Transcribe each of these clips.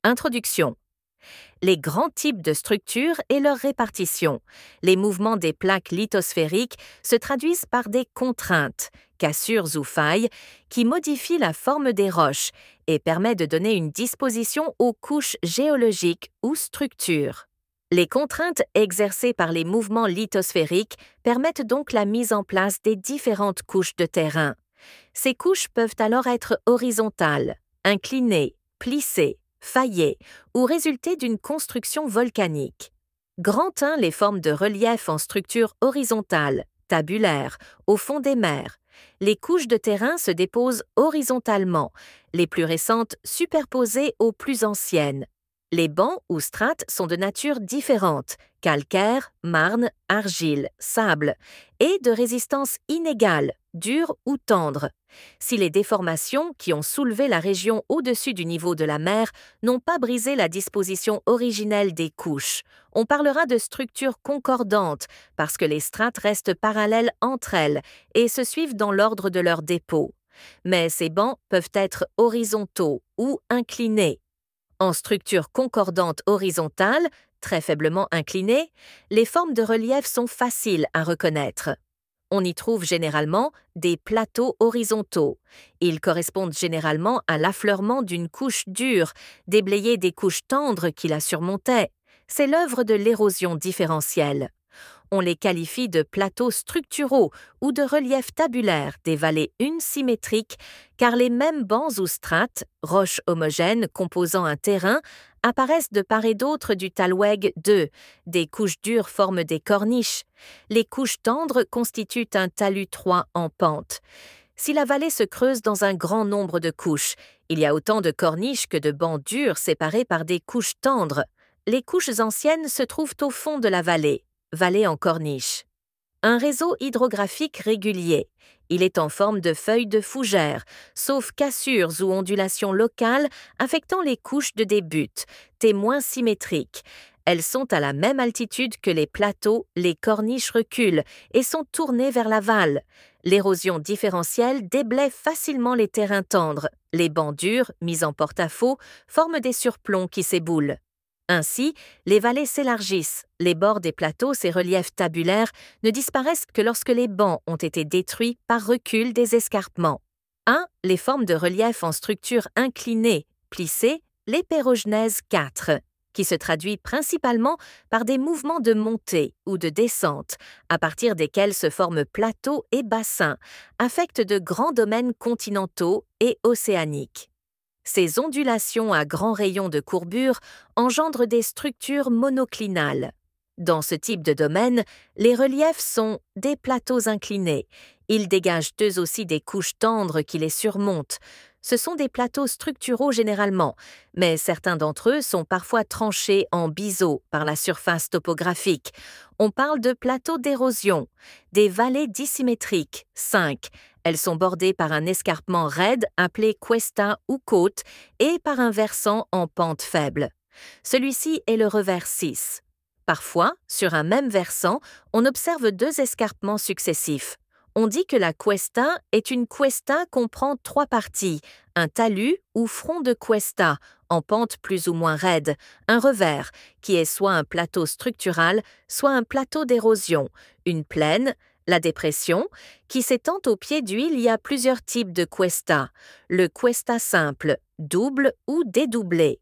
Introduction. Les grands types de structures et leur répartition. Les mouvements des plaques lithosphériques se traduisent par des contraintes, cassures ou failles, qui modifient la forme des roches et permettent de donner une disposition aux couches géologiques ou structures. Les contraintes exercées par les mouvements lithosphériques permettent donc la mise en place des différentes couches de terrain. Ces couches peuvent alors être horizontales, inclinées, plissées, faillées ou résulter d'une construction volcanique. Grand 1 les formes de relief en structure horizontale, tabulaire, au fond des mers. Les couches de terrain se déposent horizontalement, les plus récentes superposées aux plus anciennes. Les bancs ou strates sont de nature différente, calcaire, marne, argile, sable, et de résistance inégale, dure ou tendre. Si les déformations qui ont soulevé la région au-dessus du niveau de la mer n'ont pas brisé la disposition originelle des couches, on parlera de structure concordante parce que les strates restent parallèles entre elles et se suivent dans l'ordre de leur dépôt. Mais ces bancs peuvent être horizontaux ou inclinés. En structure concordante horizontale, très faiblement inclinée, les formes de relief sont faciles à reconnaître. On y trouve généralement des plateaux horizontaux. Ils correspondent généralement à l'affleurement d'une couche dure, déblayée des couches tendres qui la surmontaient. C'est l'œuvre de l'érosion différentielle. On les qualifie de plateaux structuraux ou de reliefs tabulaires des vallées symétriques, car les mêmes bancs ou strates, roches homogènes composant un terrain, apparaissent de part et d'autre du talweg 2. Des couches dures forment des corniches. Les couches tendres constituent un talus 3 en pente. Si la vallée se creuse dans un grand nombre de couches, il y a autant de corniches que de bancs durs séparés par des couches tendres. Les couches anciennes se trouvent au fond de la vallée en corniche. Un réseau hydrographique régulier. Il est en forme de feuilles de fougère, sauf cassures ou ondulations locales affectant les couches de début, témoins symétriques. Elles sont à la même altitude que les plateaux, les corniches reculent et sont tournées vers l'aval. L'érosion différentielle déblaye facilement les terrains tendres. Les bancs durs, mis en porte-à-faux, forment des surplombs qui s'éboulent. Ainsi, les vallées s'élargissent, les bords des plateaux, ces reliefs tabulaires, ne disparaissent que lorsque les bancs ont été détruits par recul des escarpements. 1. Les formes de relief en structure inclinée, plissée, l'hétérogenèse 4, qui se traduit principalement par des mouvements de montée ou de descente, à partir desquels se forment plateaux et bassins, affectent de grands domaines continentaux et océaniques. Ces ondulations à grands rayons de courbure engendrent des structures monoclinales. Dans ce type de domaine, les reliefs sont des plateaux inclinés. Ils dégagent eux aussi des couches tendres qui les surmontent. Ce sont des plateaux structuraux généralement, mais certains d'entre eux sont parfois tranchés en biseau par la surface topographique. On parle de plateaux d'érosion, des vallées dissymétriques, 5. Elles sont bordées par un escarpement raide appelé cuesta ou côte et par un versant en pente faible. Celui-ci est le revers 6. Parfois, sur un même versant, on observe 2 escarpements successifs. On dit que la cuesta est une cuesta comprend 3 parties, un talus ou front de cuesta, en pente plus ou moins raide, un revers, qui est soit un plateau structural, soit un plateau d'érosion, une plaine, la dépression, qui s'étend au pied d'huile. Il y a plusieurs types de cuesta, le cuesta simple, double ou dédoublé.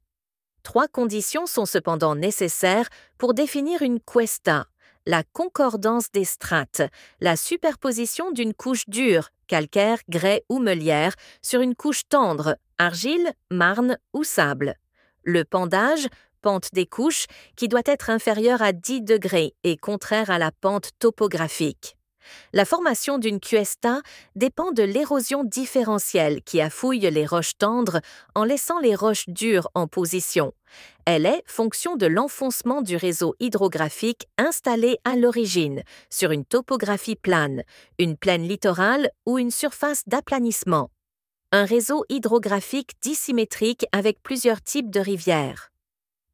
3 conditions sont cependant nécessaires pour définir une cuesta. La concordance des strates, la superposition d'une couche dure, calcaire, grès ou meulière, sur une couche tendre, argile, marne ou sable. Le pendage, pente des couches, qui doit être inférieure à 10 degrés et contraire à la pente topographique. La formation d'une cuesta dépend de l'érosion différentielle qui affouille les roches tendres en laissant les roches dures en position. Elle est fonction de l'enfoncement du réseau hydrographique installé à l'origine, sur une topographie plane, une plaine littorale ou une surface d'aplanissement. Un réseau hydrographique dissymétrique avec plusieurs types de rivières.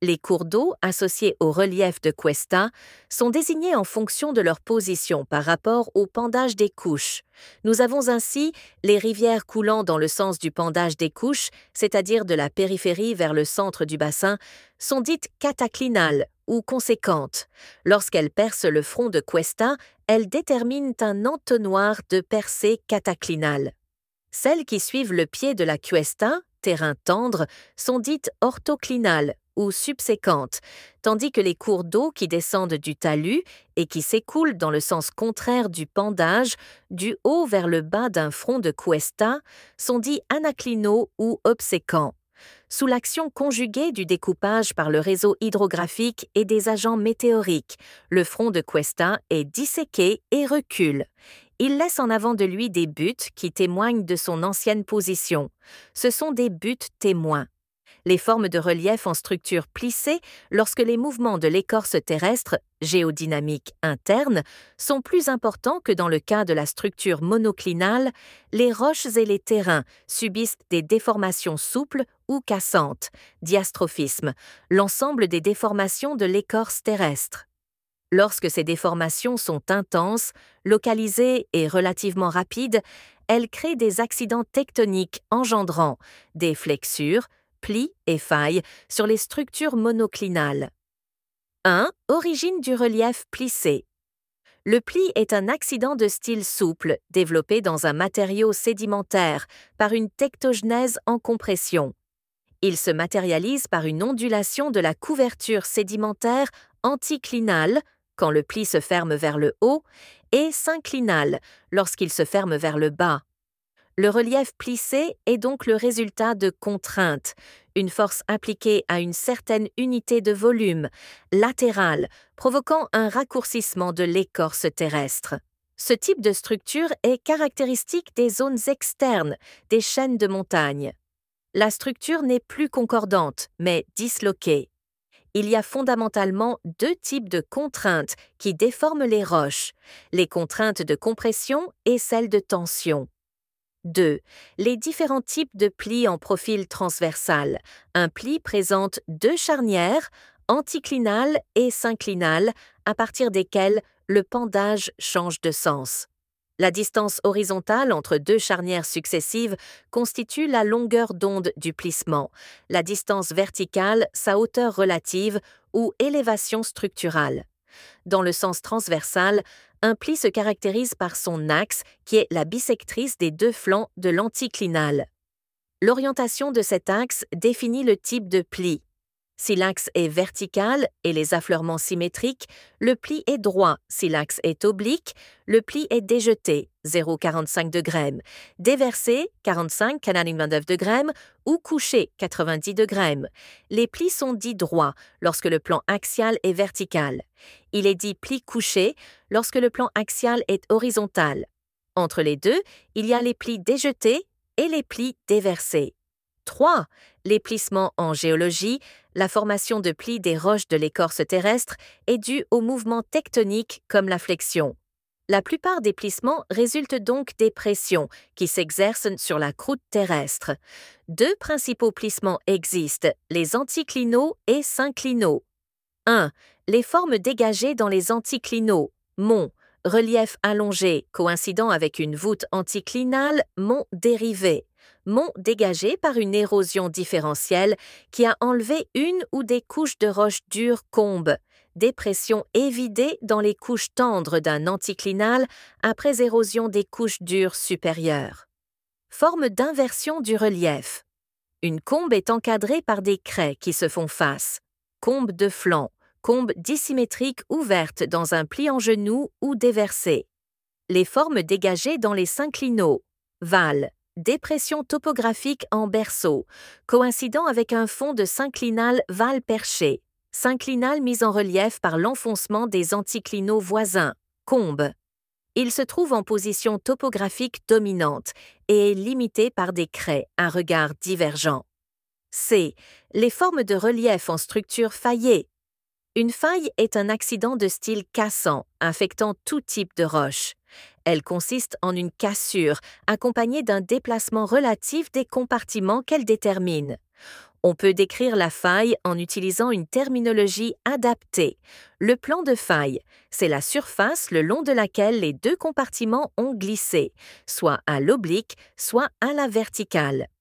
Les cours d'eau associés au relief de Cuesta sont désignés en fonction de leur position par rapport au pendage des couches. Nous avons ainsi les rivières coulant dans le sens du pendage des couches, c'est-à-dire de la périphérie vers le centre du bassin, sont dites cataclinales ou conséquentes. Lorsqu'elles percent le front de Cuesta, elles déterminent un entonnoir de percée cataclinale. Celles qui suivent le pied de la Cuesta, terrain tendre, sont dites orthoclinales ou subséquentes, tandis que les cours d'eau qui descendent du talus et qui s'écoulent dans le sens contraire du pendage, du haut vers le bas d'un front de Cuesta, sont dits anaclinaux ou obséquents. Sous l'action conjuguée du découpage par le réseau hydrographique et des agents météoriques, le front de Cuesta est disséqué et recule. Il laisse en avant de lui des buttes qui témoignent de son ancienne position. Ce sont des buttes témoins. Les formes de relief en structure plissée, lorsque les mouvements de l'écorce terrestre, géodynamique interne, sont plus importants que dans le cas de la structure monoclinale, les roches et les terrains subissent des déformations souples ou cassantes, diastrophisme, l'ensemble des déformations de l'écorce terrestre. Lorsque ces déformations sont intenses, localisées et relativement rapides, elles créent des accidents tectoniques engendrant des flexures, plis et failles sur les structures monoclinales. 1. Origine du relief plissé. Le pli est un accident de style souple développé dans un matériau sédimentaire par une tectogenèse en compression. Il se matérialise par une ondulation de la couverture sédimentaire anticlinale quand le pli se ferme vers le haut et synclinale lorsqu'il se ferme vers le bas. Le relief plissé est donc le résultat de contraintes, une force appliquée à une certaine unité de volume, latérale, provoquant un raccourcissement de l'écorce terrestre. Ce type de structure est caractéristique des zones externes des chaînes de montagnes. La structure n'est plus concordante, mais disloquée. Il y a fondamentalement deux types de contraintes qui déforment les roches, les contraintes de compression et celles de tension. 2. Les différents types de plis en profil transversal. Un pli présente deux charnières, anticlinales et synclinales, à partir desquelles le pendage change de sens. La distance horizontale entre deux charnières successives constitue la longueur d'onde du plissement, la distance verticale sa hauteur relative ou élévation structurale. Dans le sens transversal, un pli se caractérise par son axe qui est la bissectrice des deux flancs de l'anticlinale. L'orientation de cet axe définit le type de pli. Si l'axe est vertical et les affleurements symétriques, le pli est droit. Si l'axe est oblique, le pli est déjeté, 0,45 degrés, déversé, 45,29 degrés, ou couché, 90 degrés. Les plis sont dits droits lorsque le plan axial est vertical. Il est dit pli couché lorsque le plan axial est horizontal. Entre les deux, il y a les plis déjetés et les plis déversés. 3. Les plissements en géologie, la formation de plis des roches de l'écorce terrestre est due aux mouvements tectoniques comme la flexion. La plupart des plissements résultent donc des pressions qui s'exercent sur la croûte terrestre. Deux principaux plissements existent, les anticlinaux et synclinaux. 1. Les formes dégagées dans les anticlinaux, monts, relief allongé coïncidant avec une voûte anticlinale, mont dérivé. Mont dégagé par une érosion différentielle qui a enlevé une ou des couches de roches dures combes, dépression évidée dans les couches tendres d'un anticlinal après érosion des couches dures supérieures. Forme d'inversion du relief. Une combe est encadrée par des craies qui se font face. Combe de flanc, combe dissymétrique ouverte dans un pli en genou ou déversée. Les formes dégagées dans les synclinaux. Val. Dépression topographique en berceau, coïncidant avec un fond de synclinal val perché, synclinal mis en relief par l'enfoncement des anticlinaux voisins, combe. Il se trouve en position topographique dominante et est limité par des craies à regard divergent. C. Les formes de relief en structure faillée. Une faille est un accident de style cassant, affectant tout type de roche. Elle consiste en une cassure, accompagnée d'un déplacement relatif des compartiments qu'elle détermine. On peut décrire la faille en utilisant une terminologie adaptée. Le plan de faille, c'est la surface le long de laquelle les deux compartiments ont glissé, soit à l'oblique, soit à la verticale.